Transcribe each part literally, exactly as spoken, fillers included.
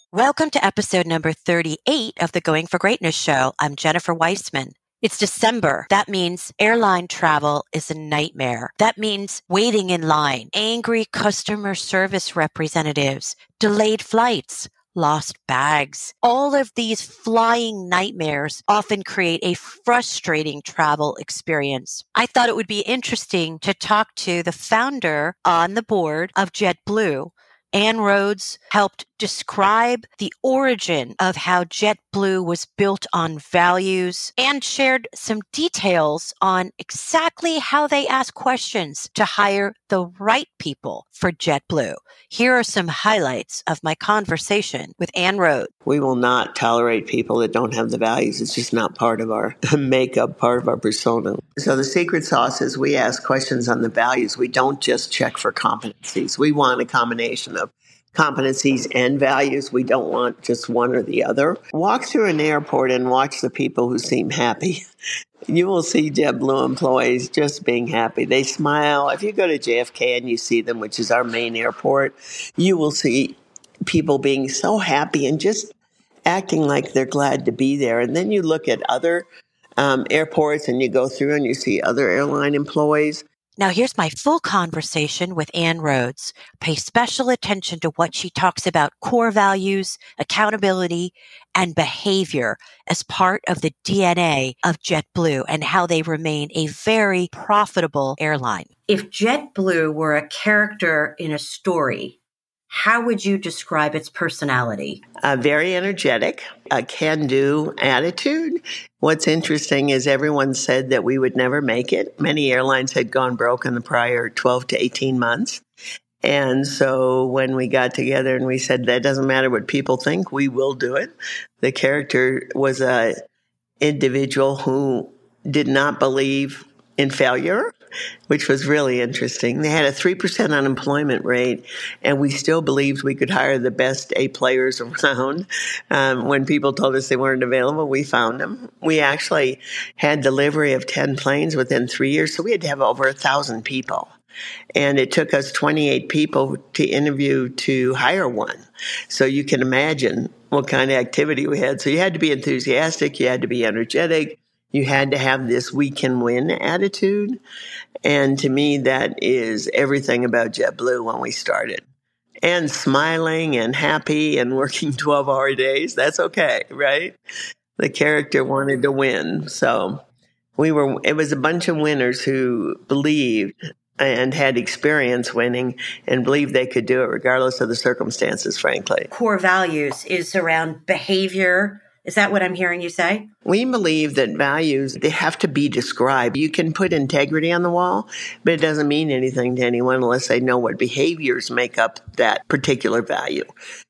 Welcome to episode number thirty-eight of the Going for Greatness show. I'm Jennifer Weissman. It's December. That means airline travel is a nightmare. That means waiting in line, angry customer service representatives, delayed flights, lost bags. All of these flying nightmares often create a frustrating travel experience. I thought it would be interesting to talk to the founder on the board of JetBlue. Ann Rhodes helped describe the origin of how JetBlue was built on values and shared some details on exactly how they ask questions to hire the right people for JetBlue. Here are some highlights of my conversation with Ann Rhodes. We will not tolerate people that don't have the values. It's just not part of our makeup, part of our persona. So the secret sauce is we ask questions on the values. We don't just check for competencies. We want a combination of competencies and values. We don't want just one or the other. Walk through an airport and watch the people who seem happy. You will see JetBlue employees just being happy. They smile. If you go to J F K and you see them, which is our main airport, you will see people being so happy and just acting like they're glad to be there. And then you look at other um, airports and you go through and you see other airline employees. Now, here's my full conversation with Ann Rhodes. Pay special attention to what she talks about core values, accountability, and behavior as part of the D N A of JetBlue and how they remain a very profitable airline. If JetBlue were a character in a story, how would you describe its personality? Uh, very energetic, a can-do attitude. What's interesting is everyone said that we would never make it. Many airlines had gone broke in the prior twelve to eighteen months. And so when we got together and we said, that doesn't matter what people think, we will do it. The character was a individual who did not believe in failure, which was really interesting. They had a three percent unemployment rate, and we still believed we could hire the best A players around. Um, when people told us they weren't available, we found them. We actually had delivery of ten planes within three years, so we had to have over one thousand people. And it took us twenty-eight people to interview to hire one. So you can imagine what kind of activity we had. So you had to be enthusiastic, you had to be energetic, you had to have this we can win attitude. And to me, that is everything about JetBlue when we started. And smiling and happy and working twelve-hour days, that's okay, right? The character wanted to win. So we were. It was a bunch of winners who believed and had experience winning and believed they could do it regardless of the circumstances, frankly. Core values is around behavior. Is that what I'm hearing you say? We believe that values, they have to be described. You can put integrity on the wall, but it doesn't mean anything to anyone unless they know what behaviors make up that particular value.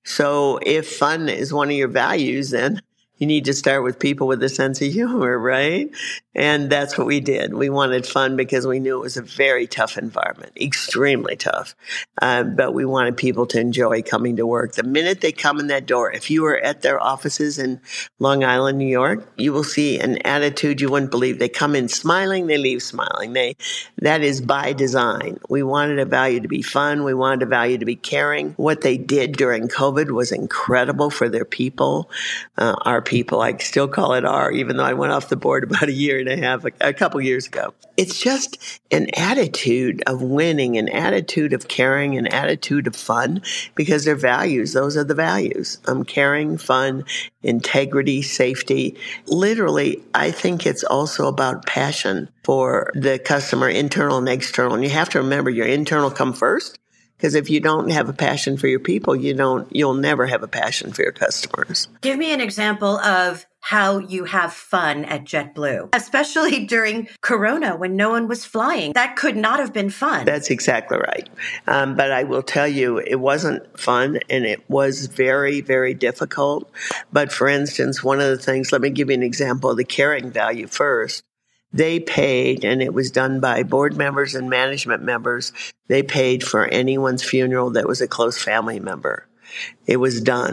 So if fun is one of your values, then you need to start with people with a sense of humor, right? And that's what we did. We wanted fun because we knew it was a very tough environment, extremely tough. Um, but we wanted people to enjoy coming to work. The minute they come in that door, if you were at their offices in Long Island, New York, you will see an attitude you wouldn't believe. They come in smiling, they leave smiling. They, that is by design. We wanted a value to be fun. We wanted a value to be caring. What they did during COVID was incredible for their people, uh, our people. I still call it our, even though I went off the board about a year and a half, a, a couple years ago. It's just an attitude of winning, an attitude of caring, an attitude of fun, because their values, those are the values. Um, caring, fun, integrity, safety. Literally, I think it's also about passion for the customer, internal and external. And you have to remember your internal come first. Because if you don't have a passion for your people, you don't, you'll never have a passion for your customers. Give me an example of how you have fun at JetBlue, especially during Corona when no one was flying. That could not have been fun. That's exactly right. Um, but I will tell you, it wasn't fun and it was very, very difficult. But for instance, one of the things, let me give you an example of the caring value first. They paid, and it was done by board members and management members, they paid for anyone's funeral that was a close family member. It was done.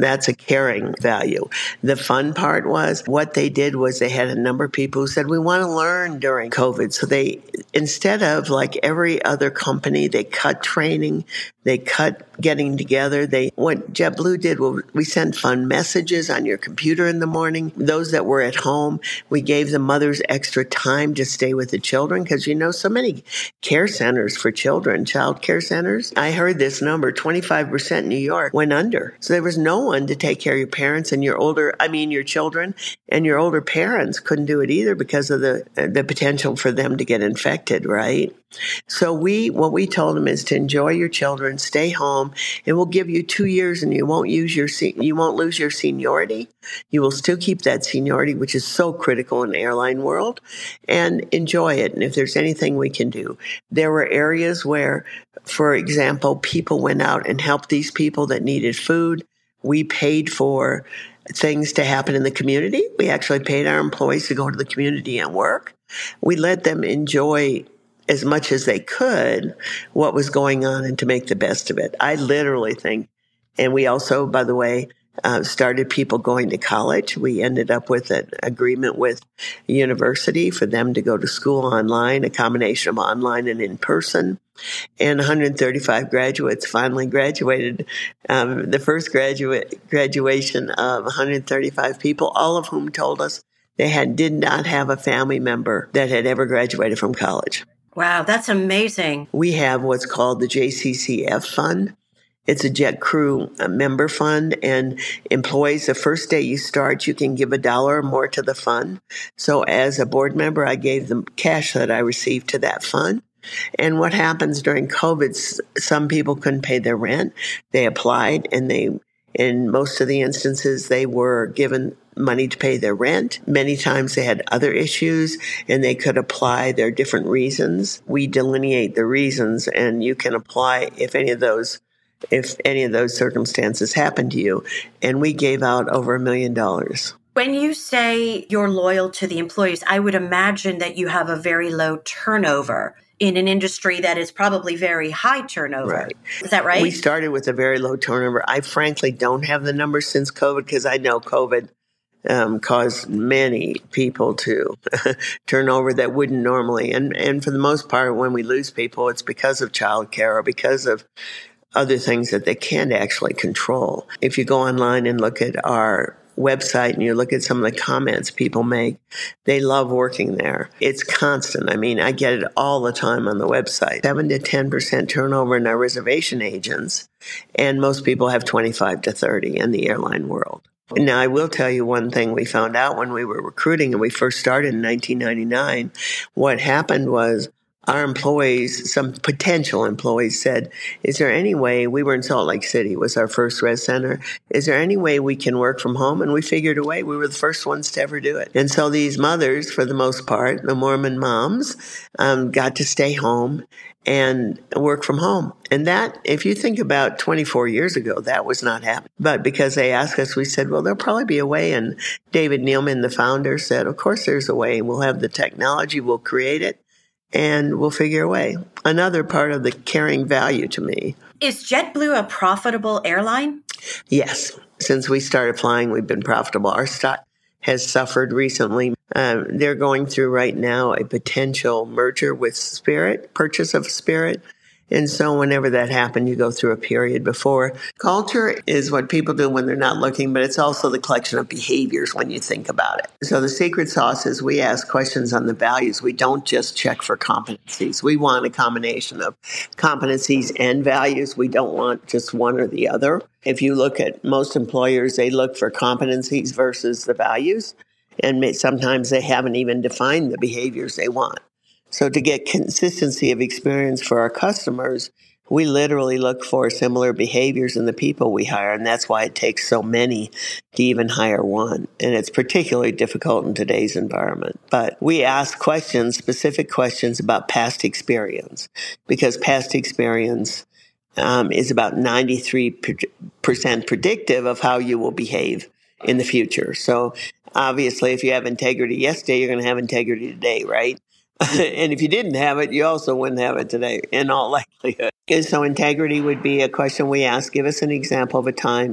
That's a caring value. The fun part was what they did was they had a number of people who said, we want to learn during COVID. So they, instead of like every other company, they cut training, they cut getting together. They, what JetBlue did was we sent fun messages on your computer in the morning. Those that were at home, we gave the mothers extra time to stay with the children because, you know, so many care centers for children, child care centers. I heard this number, twenty-five percent in New York went under. So there was no one to take care of your parents and your older, I mean, your children, and your older parents couldn't do it either because of the, the potential for them to get infected, right? So we, what we told them is to enjoy your children, stay home, and we'll give you two years and you won't use your, you won't lose your seniority. You will still keep that seniority, which is so critical in the airline world, and enjoy it. And if there's anything we can do, there were areas where, for example, people went out and helped these people that needed food. We paid for things to happen in the community. We actually paid our employees to go to the community and work. We let them enjoy as much as they could what was going on and to make the best of it. I literally think, and we also, by the way, uh, started people going to college. We ended up with an agreement with a university for them to go to school online, a combination of online and in person. And one hundred thirty-five graduates finally graduated. Um, the first graduate graduation of one hundred thirty-five people, all of whom told us they had did not have a family member that had ever graduated from college. Wow, that's amazing. We have what's called the J C C F Fund. It's a jet crew member fund, and employees, the first day you start, you can give a dollar or more to the fund. So as a board member, I gave them cash that I received to that fund. And what happens during COVID, some people couldn't pay their rent. They applied, and they, in most of the instances, they were given money to pay their rent. Many times they had other issues and they could apply their different reasons. We delineate the reasons, and you can apply if any of those if any of those circumstances happen to you. And we gave out over a million dollars. When you say you're loyal to the employees, I would imagine that you have a very low turnover in an industry that is probably very high turnover. Right. Is that right? We started with a very low turnover. I frankly don't have the numbers since COVID because I know COVID um, caused many people to turn over that wouldn't normally. And, and for the most part, when we lose people, it's because of childcare or because of other things that they can't actually control. If you go online and look at our website and you look at some of the comments people make, they love working there. It's constant. I mean, I get it all the time on the website. seven to ten percent turnover in our reservation agents, and most people have twenty-five to thirty in the airline world. Now, I will tell you one thing we found out when we were recruiting and we first started in nineteen ninety-nine. What happened was our employees, some potential employees said, is there any way, we were in Salt Lake City, was our first res center, is there any way we can work from home? And we figured a way. We were the first ones to ever do it. And so these mothers, for the most part, the Mormon moms, um, got to stay home and work from home. And that, if you think about twenty-four years ago, that was not happening. But because they asked us, we said, well, there'll probably be a way. And David Neilman, the founder, said, of course there's a way. We'll have the technology, we'll create it, and we'll figure a way. Another part of the caring value to me. Is JetBlue a profitable airline? Yes. Since we started flying, we've been profitable. Our stock has suffered recently. Um, they're going through right now a potential merger with Spirit, purchase of Spirit. And so whenever that happened, you go through a period before. Culture is what people do when they're not looking, but it's also the collection of behaviors when you think about it. So the secret sauce is we ask questions on the values. We don't just check for competencies. We want a combination of competencies and values. We don't want just one or the other. If you look at most employers, they look for competencies versus the values. And sometimes they haven't even defined the behaviors they want. So to get consistency of experience for our customers, we literally look for similar behaviors in the people we hire, and that's why it takes so many to even hire one. And it's particularly difficult in today's environment. But we ask questions, specific questions about past experience, because past experience um, is about ninety-three percent predictive of how you will behave in the future. So obviously, if you have integrity yesterday, you're going to have integrity today, right? And if you didn't have it, you also wouldn't have it today, in all likelihood. And so integrity would be a question we ask. Give us an example of a time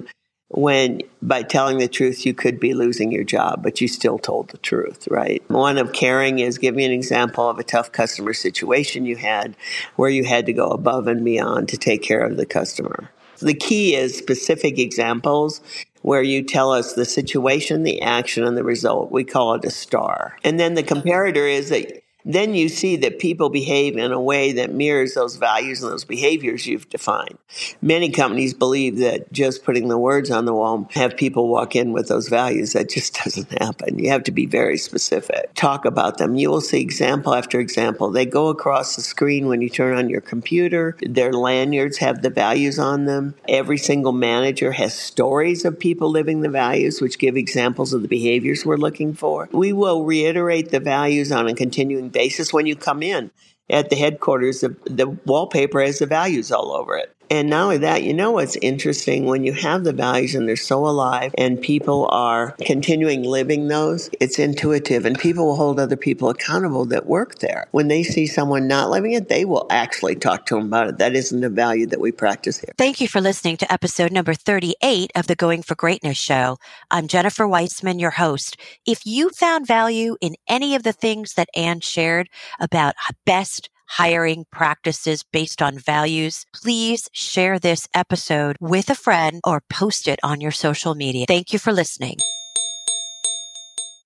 when by telling the truth you could be losing your job, but you still told the truth, right? One of caring is give me an example of a tough customer situation you had where you had to go above and beyond to take care of the customer. The key is specific examples where you tell us the situation, the action, and the result. We call it a star. And then the comparator is that then you see that people behave in a way that mirrors those values and those behaviors you've defined. Many companies believe that just putting the words on the wall have people walk in with those values. That just doesn't happen. You have to be very specific. Talk about them. You will see example after example. They go across the screen when you turn on your computer. Their lanyards have the values on them. Every single manager has stories of people living the values, which give examples of the behaviors we're looking for. We will reiterate the values on a continuing basis when you come in. At the headquarters, the, the wallpaper has the values all over it. And not only that, you know what's interesting? When you have the values and they're so alive and people are continuing living those, it's intuitive and people will hold other people accountable that work there. When they see someone not living it, they will actually talk to them about it. That isn't a value that we practice here. Thank you for listening to episode number thirty-eight of the Going for Greatness show. I'm Jennifer Weitzman, your host. If you found value in any of the things that Ann shared about best hiring practices based on values, please share this episode with a friend or post it on your social media. Thank you for listening.